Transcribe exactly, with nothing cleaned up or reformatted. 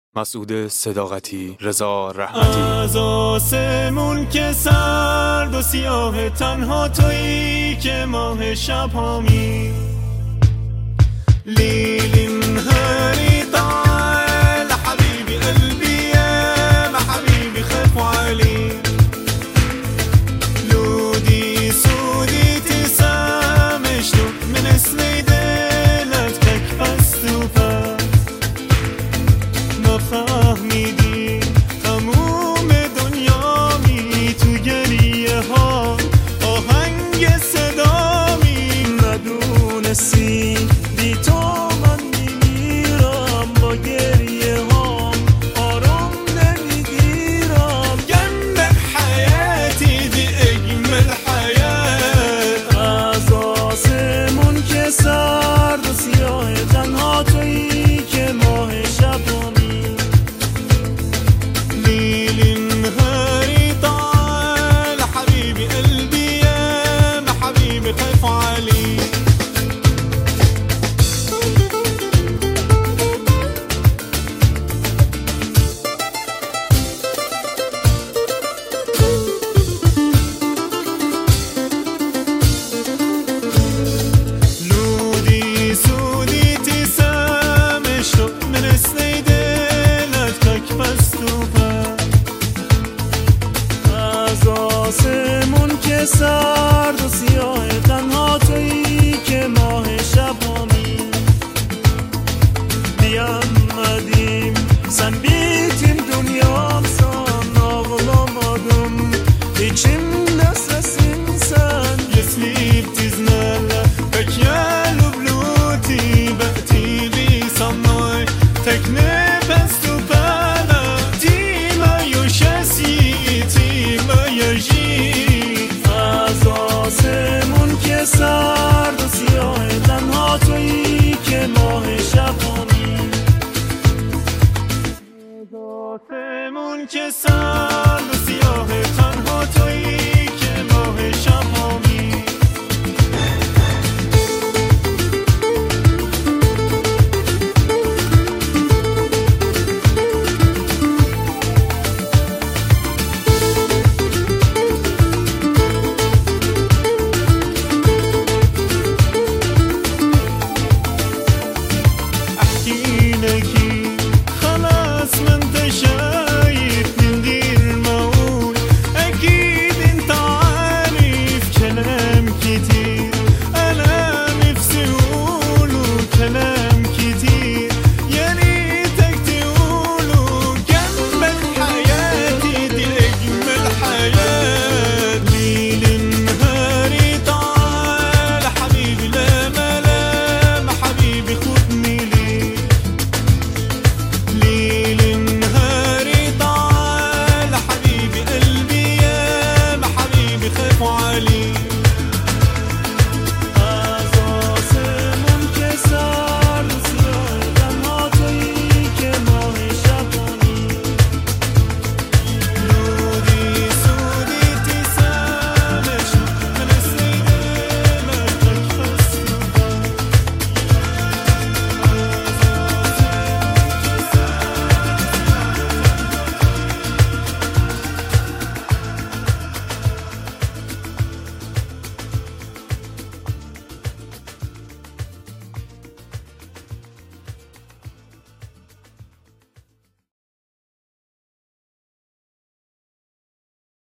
مسعود صداقتی، رضا رحمتی. از آسمون که سرد و سیاه تنها تویی که ماه شب هامی لیلین هری طال حبيبي قلبي يا ما حبيبي خاف علي لودي سودي تسامش تو من اسمي دلت تك فستوفا نفهمیدی تموم دنیا می تو گریه ها آهنگ صدا می ندونستی بی تو من میمیرم با گریه ها آرام نمیگیرم جنبك حياتي دي اجمل حياة از آسمون که سرد و سیاه تنها تویی که ماه شب آسمون که سرد و سیاه تنها تویی که ماه شب هامی بیامدیم sen bittin dünyam sen ağlamadım içimde sesin sen يسلي بتزنالا بك يا لبلوتي بأتي لي صناي تكني بس تبالا تيما يشاسي تيما يجي از آسمون که سرد و سیاه تنها تویی که ماه شب هامی از آسمون که سرد